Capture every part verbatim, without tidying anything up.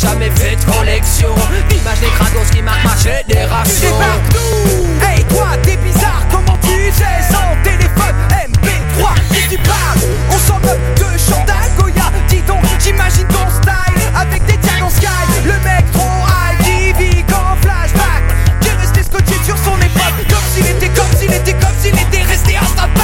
jamais fait de collection d'images des crados qui marquent ma génération. Débarque nous. Hey toi t'es bizarre, comment tu sais sans téléphone M P trois, et tu parles. On s'en moque de Chantal Goya. Dis donc, j'imagine ton style avec des tags en sky. Le mec trop high qui vit qu'en flashback, qui est resté scotché sur son époque, comme s'il était, comme s'il était, comme s'il était resté en stand-by.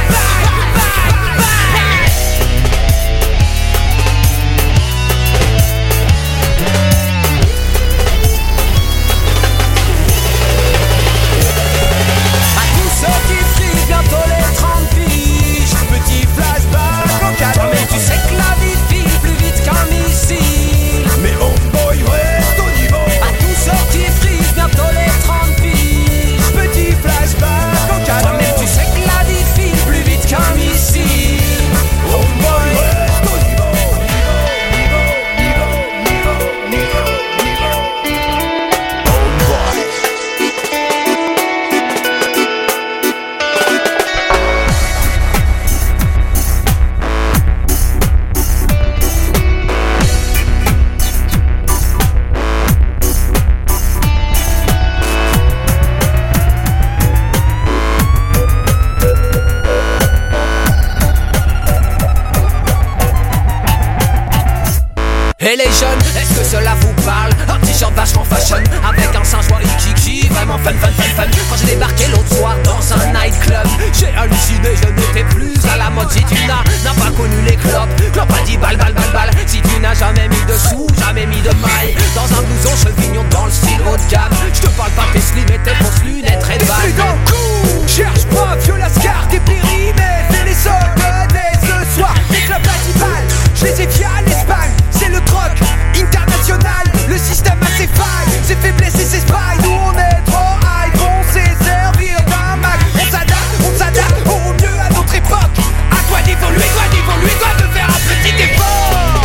Et les jeunes, est-ce que cela vous parle? Un t-shirt vachement fashion, avec un singe wally kiki, vraiment fun fun fun fun. Quand j'ai débarqué l'autre soir dans un nightclub, j'ai halluciné, je n'étais plus à la mode. Si tu n'as, n'as pas connu les clopes, clopes a dit balle balle balle balle. Si tu n'as jamais mis de sous, jamais mis de maille, dans un blouson chevignon dans le style haut de gamme. Je te parle pas tes slim et tes fausses lunettes red ball. Je suis dans le coup, cherche pas, viola scar, des périmètres, et les soldes dès ce soir, des clubs balle. Je les ai via l'Espagne, c'est le troc international, le système a ses failles, ses faiblesses et ses failles. Nous on est trop high, on sait servir d'un Mac. On s'adapte, on s'adapte au mieux à notre époque. À toi d'évoluer, toi d'évoluer, toi de faire un petit effort.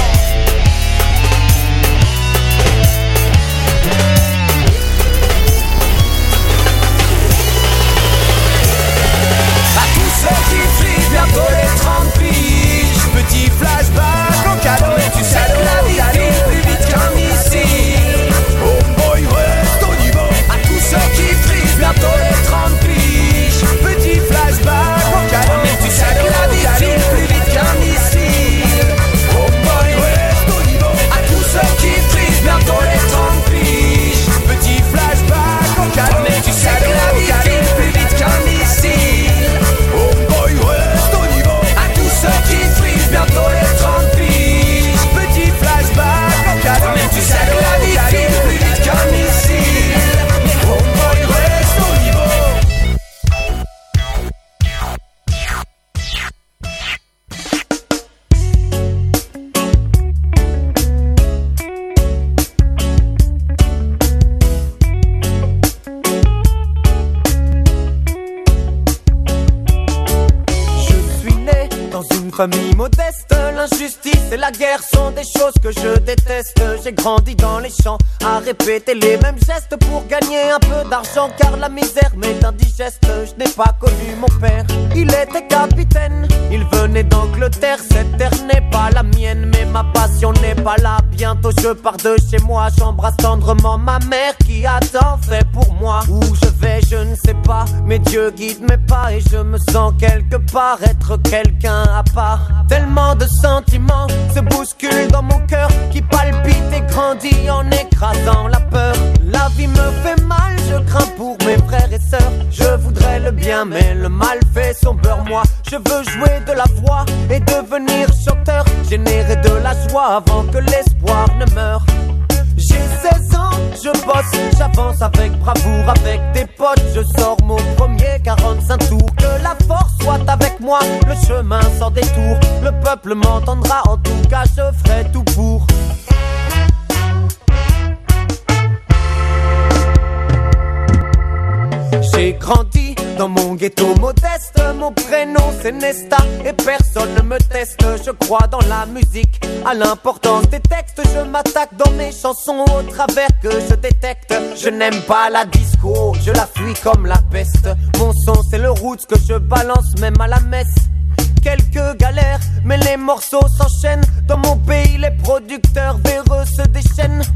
À tous ceux qui flient bientôt les trente piges, petit flashback en cadeau. Mais tu sais que la vie file plus vite qu'un missile. Homeboy reste au niveau. À tous ceux qui frisent bientôt les trente piges, petit flashback en cadeau. Mais tu sais que la vie file plus vite qu'un missile. Homeboy reste au niveau. À tous ceux qui frisent bientôt les trente piges, petit flashback en cadeau. Mais tu sais que la vie file plus vite qu'un missile. Homeboy reste au niveau. À tous ceux qui frisent bientôt les trente piges, petit flashback en cadeau. Mais tu sais que la vie file plus vite qu'un missile. Homeboy reste au niveau. Je suis né dans une famille modeste. L'injustice et la guerre sont des choses que je déteste. J'ai grandi dans les champs à répéter les mêmes gestes pour gagner un peu d'argent, car la misère m'est indigeste. Je n'ai pas connu mon père, il était capitaine. Il venait d'Angleterre, cette terre n'est pas la mienne, mais ma passion n'est pas là. Bientôt je pars de chez moi, j'embrasse tendrement ma mère qui a tant fait pour moi. Où je vais je ne sais pas, mais Dieu guide mes pas et je me sens quelque part être quelqu'un à part. Tellement de sentiments se bousculent dans mon cœur qui palpite et grandit en écrasant la peur. La vie me fait mal, je crains pour mes frères et sœurs. Je voudrais le bien mais le mal fait son beurre. Moi je veux jouer de la voix et devenir chanteur, générer de la joie avant que l'espoir ne meure. J'ai seize ans, je bosse, j'avance avec bravoure, avec des potes. Je sors mon premier quarante-cinq tours. Que la force soit avec moi, le chemin sans détour. Le peuple m'entendra, en tout cas je ferai tout pour. J'ai grandi dans mon ghetto modeste. Mon prénom c'est Nesta et personne ne me teste. Je crois dans la musique, à l'importance des textes. Je m'attaque dans mes chansons au travers que je détecte. Je n'aime pas la disco, je la fuis comme la peste. Mon son c'est le roots que je balance même à la messe. Quelques galères, mais les morceaux s'enchaînent. Dans mon pays, les producteurs véreux se déchaînent.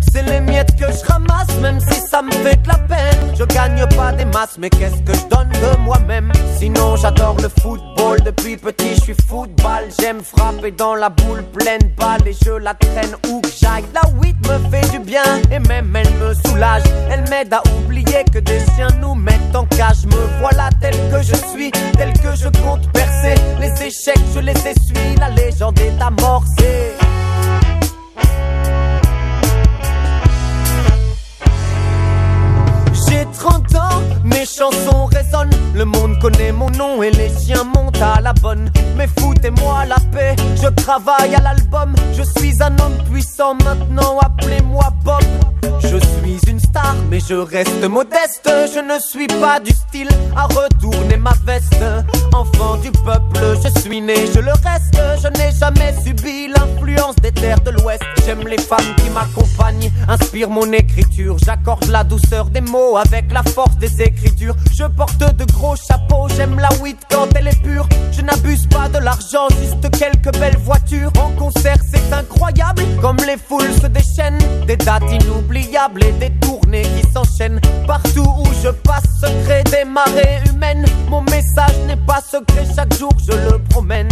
gagne pas des masses, mais qu'est-ce que je donne de moi-même? Sinon j'adore le football, depuis petit je suis football. J'aime frapper dans la boule pleine balle et je la traîne où que j'aille. La weed me fait du bien et même elle me soulage. Elle m'aide à oublier que des chiens nous mettent en cage. Me voilà tel que je suis, tel que je compte percer. Les échecs je les essuie, la légende est amorcée. J'ai trente ans, mes chansons résonnent. Le monde connaît mon nom et les chiens montent à la bonne. Mais foutez-moi la paix, je travaille à l'album. Je suis un homme puissant maintenant, appelez-moi Bob. Je suis une star mais je reste modeste. Je ne suis pas du style à retourner ma veste. Enfant du peuple, je suis né, je le reste. Je n'ai jamais subi l'influence des terres de l'Ouest. J'aime les femmes qui m'accompagnent, inspirent mon écriture. J'accorde la douceur des mots avec la force des écritures. Je porte de gros chapeaux, j'aime la weed quand elle est pure. Je n'abuse pas de l'argent, juste quelques belles voitures. En concert c'est incroyable, comme les foules se déchaînent. Des dates inoubliables et des tournées qui s'enchaînent. Partout où je passe se crée des marées humaines. Mon message n'est pas secret, chaque jour je le promène.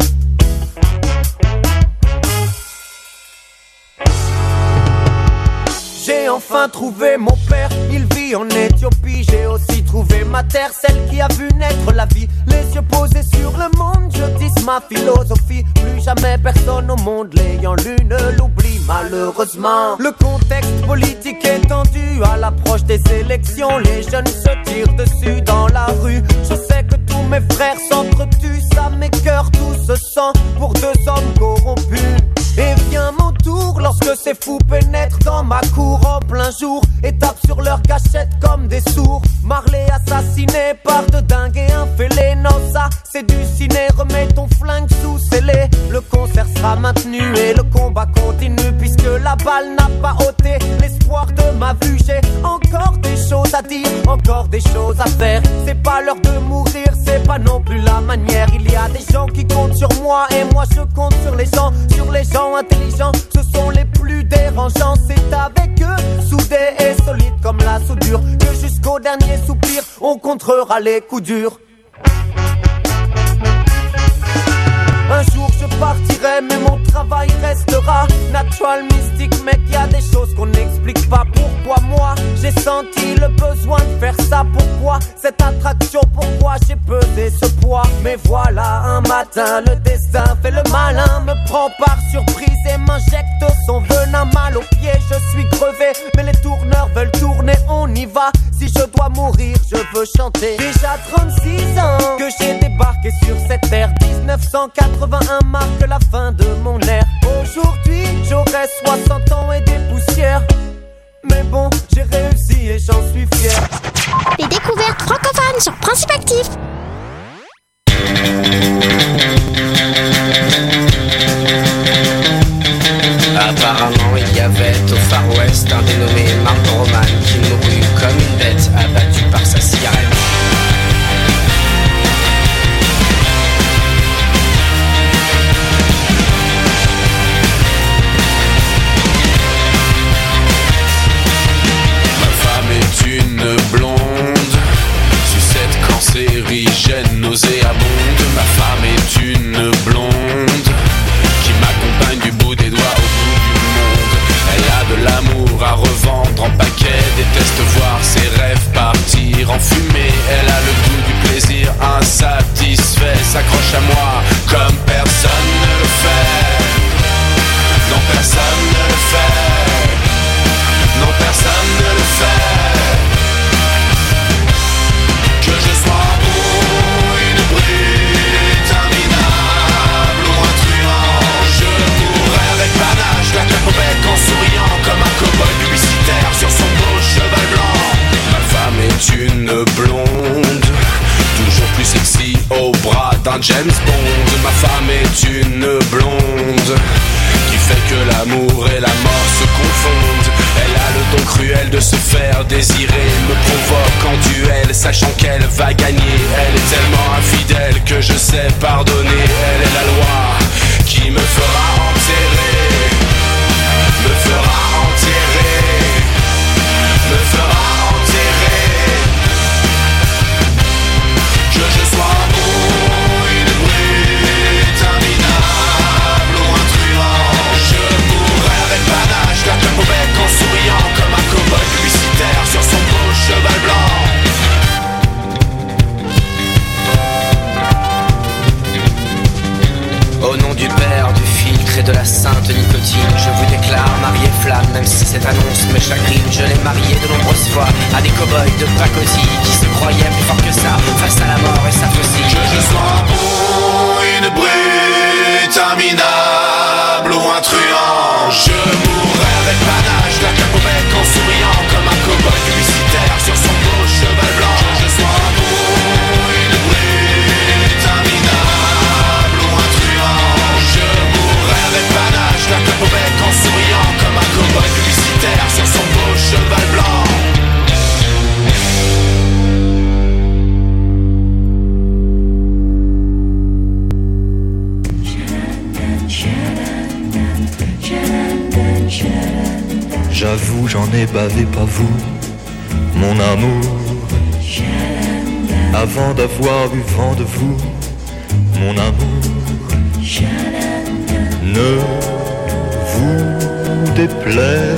J'ai enfin trouvé mon père, il vit en Éthiopie. J'ai aussi trouvé ma terre, celle qui a vu naître la vie. Les yeux posés sur le monde, je dis ma philosophie. Plus jamais personne au monde l'ayant lu ne l'oublie malheureusement. Le contexte politique est tendu à l'approche des élections. Les jeunes se tirent dessus dans la rue. Je sais que tous mes frères s'entretuent, ça m'écœure tout ce sang pour deux hommes corrompus. Et vient mon tour lorsque ces fous pénètrent dans ma cour en plein jour et tapent sur leur cachette comme des sourds. Marley assassiné par de dingues et un fêlé. Non ça c'est du ciné, remets ton flingue sous scellé. Le concert sera maintenu et le combat continue, puisque la balle n'a pas ôté l'espoir de ma vue. J'ai encore des choses à dire, encore des choses à faire. C'est pas l'heure de mourir, c'est pas non plus la manière. Il y a des gens qui comptent sur moi et moi je compte sur les gens. Sur les gens intelligents, ce sont les plus dérangeants. C'est avec eux, soudés et solides comme la soudure, que jusqu'au dernier soupir, on contrera les coups durs. Un jour je partirai mais mon travail restera natural, mystique, mec, y a des choses qu'on n'explique pas. Pourquoi moi j'ai senti le besoin de faire ça? Pourquoi cette attraction? Pourquoi j'ai pesé ce poids? Mais voilà un matin le destin fait le malin, me prend par surprise et m'injecte son venin. Mal aux pieds, je suis crevé mais les tourneurs veulent tourner, on y va. Si je dois mourir, je veux chanter. Déjà trente-six ans que j'ai débarqué sur cette terre. Dix-neuf cent quatre-vingt-un marque la fin de mon ère. Aujourd'hui, j'aurai soixante ans et des poussières. Mais bon, j'ai réussi et j'en suis fier. Les découvertes francophones sur Principe Actif. Apparemment, il y avait au Far West un dénommé Mark Roman qui mourut comme une bête abattue par sa cigarette. Une blonde, sucette cancérigène, nauséabonde. Ma femme est une blonde qui m'accompagne du bout des doigts au bout du monde. Elle a de l'amour à revendre en paquet, déteste voir ses rêves partir en fumée. Elle a le goût du plaisir insatisfait, s'accroche à moi comme personne ne le fait. Non, personne ne le fait. Non, personne ne le fait. Que je sois beau, une brute, un minable ou un truand, je courrai avec panache, la claque au bec en souriant, comme un cow-boy publicitaire sur son beau cheval blanc. Ma femme est une blonde, toujours plus sexy au bras d'un James Bond. Ma femme est une blonde qui fait que l'amour et la mort se confondent. Elle a le don cruel de se faire désirer, me provoque en duel, sachant qu'elle va gagner. Elle est tellement infidèle que je sais pardonner. Elle est la loi qui me fera enterrer, me fera enterrer, me fera enterrer. cette annonce me chagrine. Je l'ai marié de nombreuses fois à des cow-boys de Pacosie qui se croyaient plus forts que ça face à la mort et sa faucille. Que je sois pour une brute interminable ou un truand, je mourrai avec panache, la cape au bec en souriant comme un cow-boy publicitaire sur son beau cheval blanc. Que je sois pour une brute interminable ou un truand, je mourrai avec panache, la cape au bec en souriant comme un cow-boy publicitaire sur son beau cheval blanc. J'avoue, j'en ai bavé, pas vous, mon amour. Avant d'avoir eu vent de vous, mon amour. Ne vous déplaise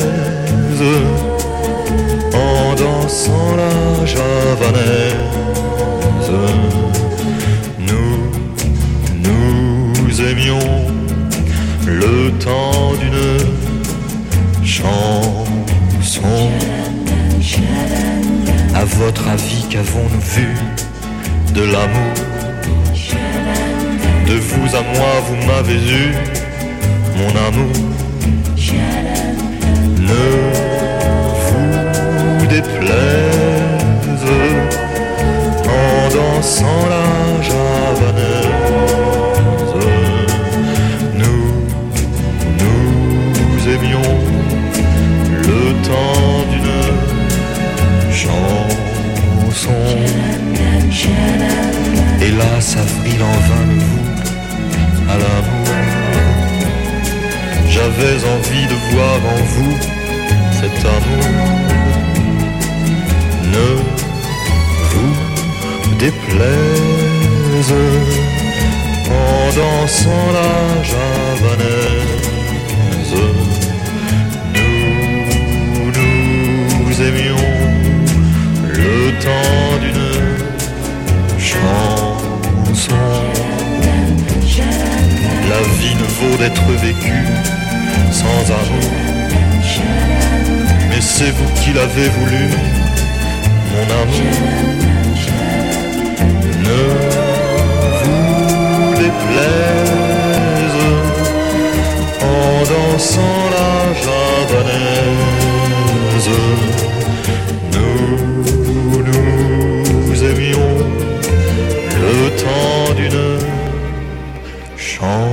en dansant la javanaise. Nous, nous aimions le temps d'une chanson. À votre avis, qu'avons-nous vu de l'amour? De vous à moi, vous m'avez eu, mon amour. Ne vous déplaise en dansant la javanaise. Nous, nous aimions le temps d'une chanson. Hélas, avril en vain me voue à l'amour. J'avais envie de voir en vous cet amour. Ne vous déplaise en dansant la javanaise. Nous, nous aimions le temps d'une chanson. La vie ne vaut d'être vécue sans amour. Mais c'est vous qui l'avez voulu, mon amour. Ne vous déplaise en dansant la javanaise. Nous, nous aimions le temps d'une chanson.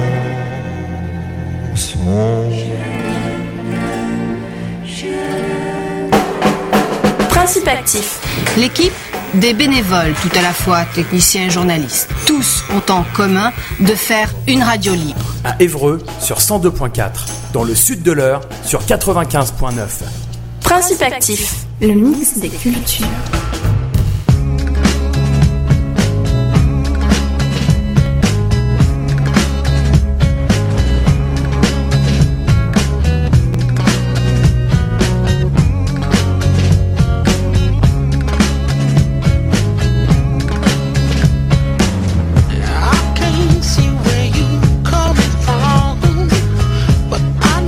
Principe actif. L'équipe des bénévoles, tout à la fois techniciens et journalistes, tous ont en commun de faire une radio libre. À Évreux sur cent deux point quatre, dans le sud de l'Eure sur quatre-vingt-quinze point neuf. Principe actif. Le mix des cultures.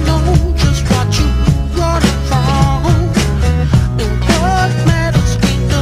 What matters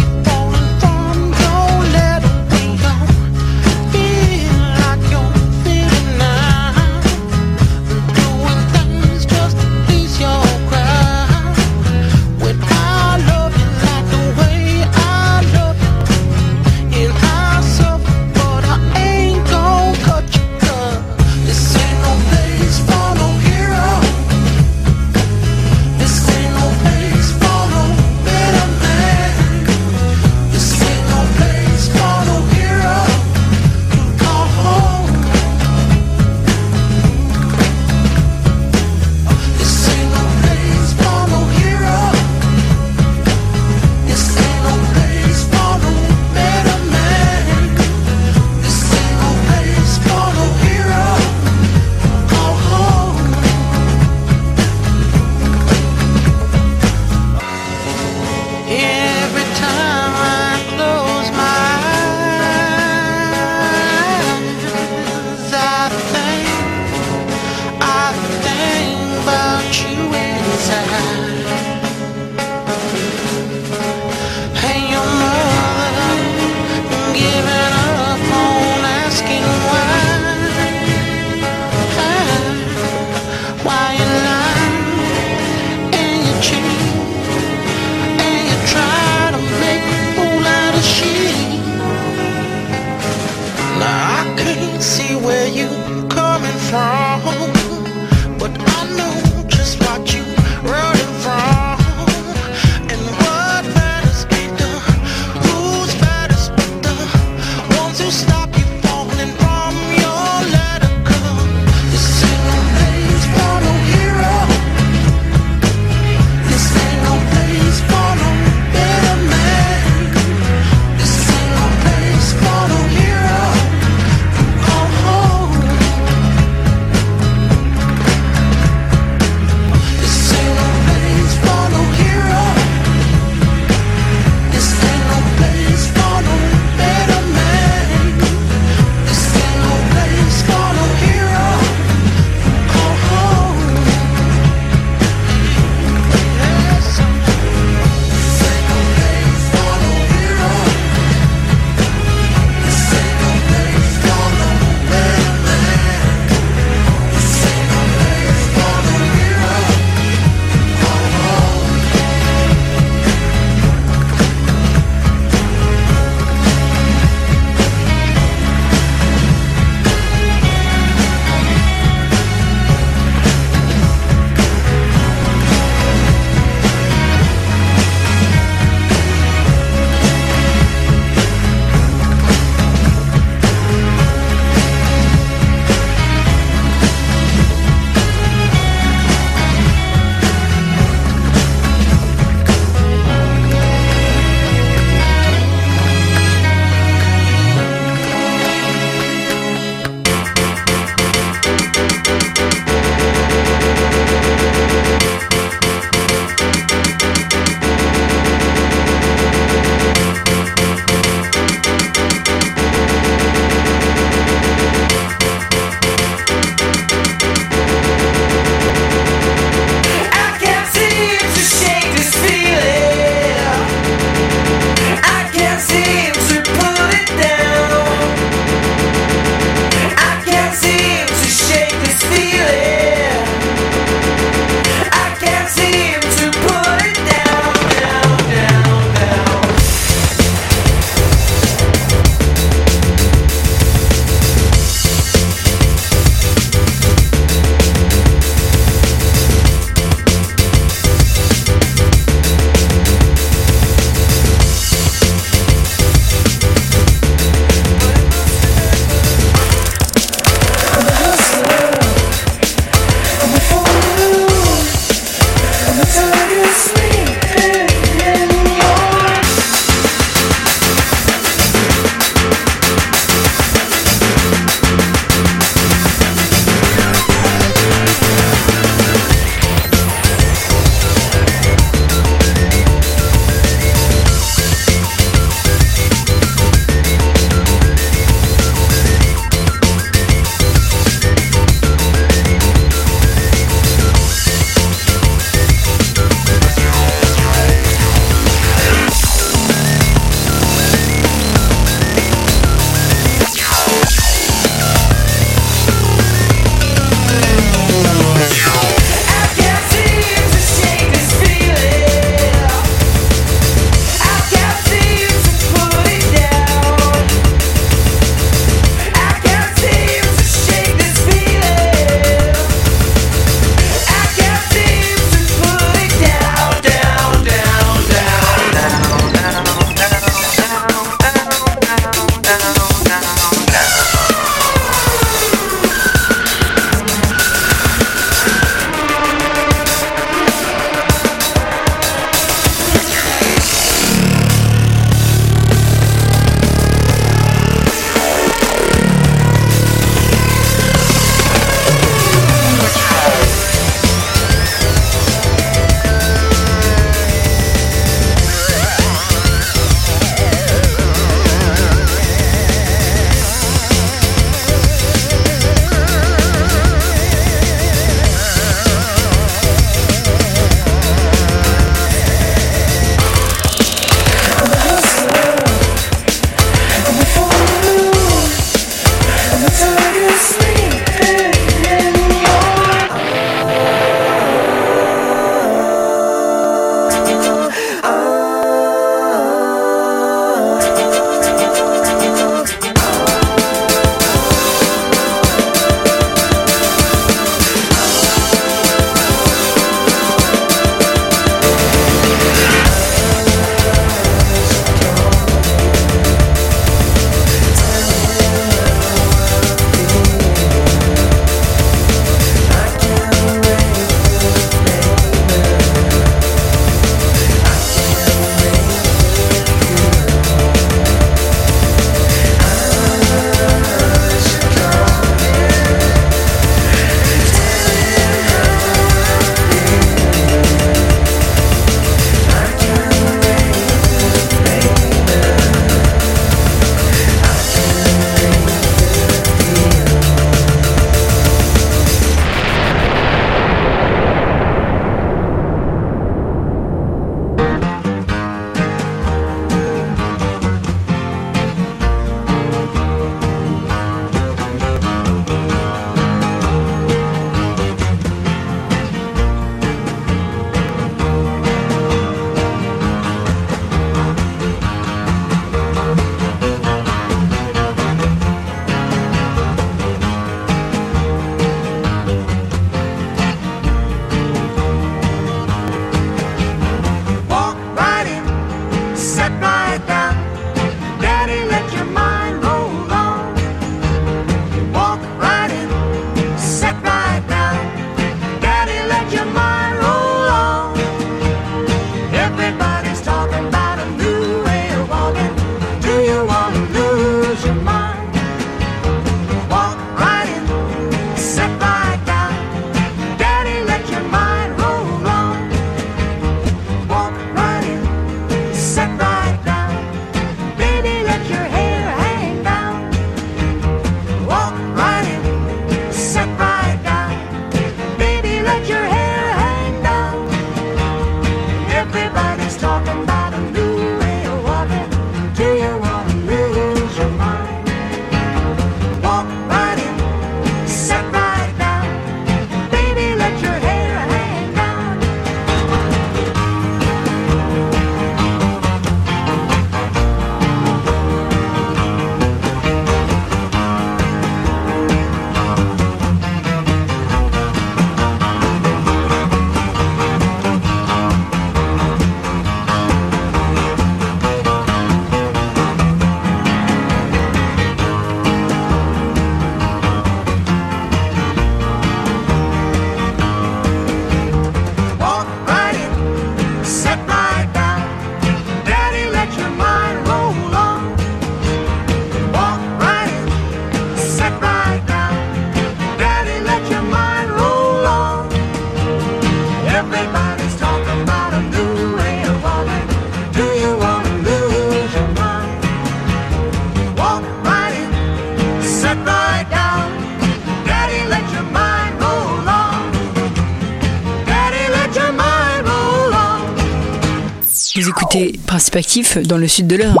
écoutez Principe Actif dans le sud de l'Eure.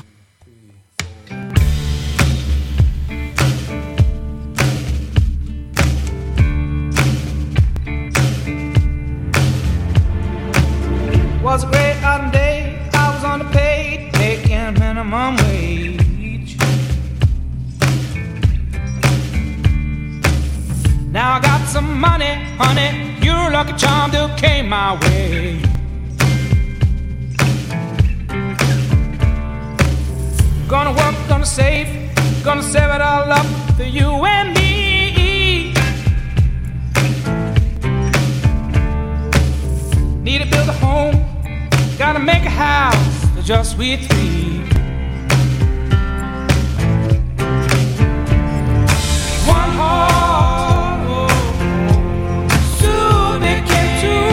Was a great autumn day, I was underpaid, making minimum wage. Now I got some money, honey, you're a lucky charm that came my way. Gonna work, gonna save, gonna save it all up for you and me. Need to build a home, gotta make a house for just we three. One heart, oh, soon became two.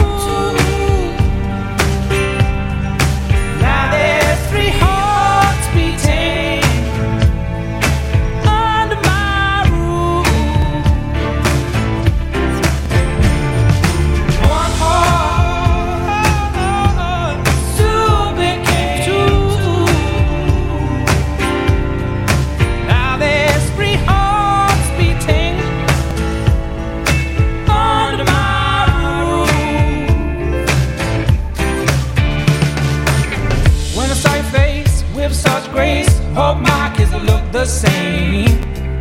Now there's three hearts beating under my roof. One heart soon became two. Now there's three hearts beating under my roof. When I saw your face with such grace, hope my kids will look the same.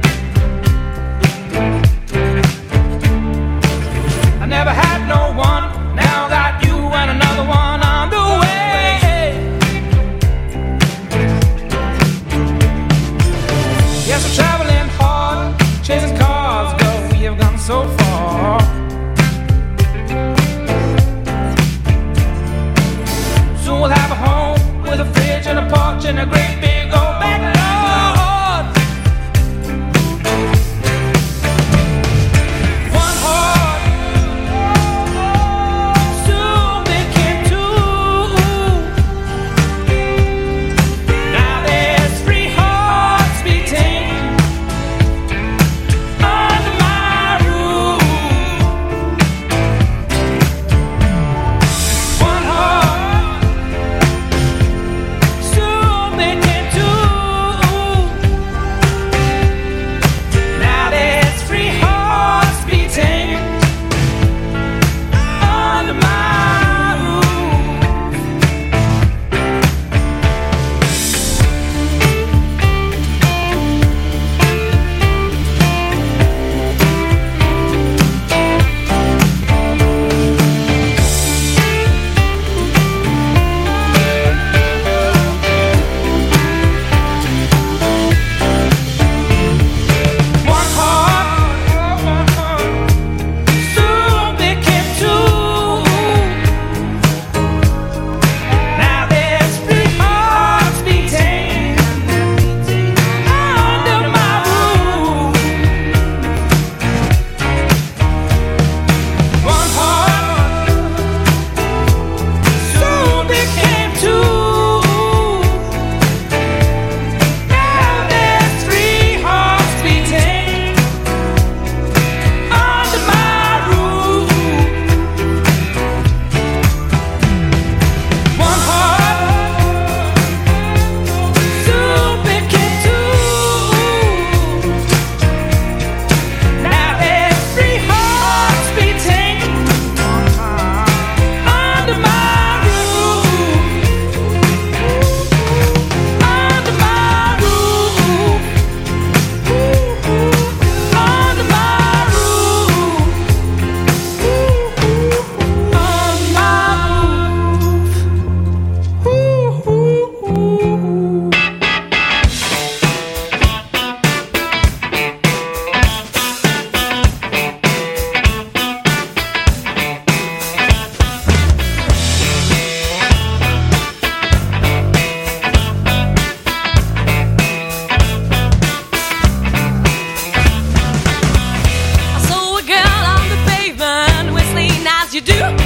I never had no one, now got you and another one on the way. Yes, I'm traveling hard, chasing cars, but we have gone so far. Soon we'll have a home with a fridge and a porch and a great big old backyard. One heart soon became two. Now there's three hearts beating under my roof. One heart soon became two. Now there's three hearts beating under my roof. One heart soon became two. Now there's three hearts beating under my roof. One heart soon became two. Now there's three hearts beating under my roof. One heart soon became two. Now there's three hearts beating under my roof. Under my roof. Under my I saw a girl on the pavement whistling as you do.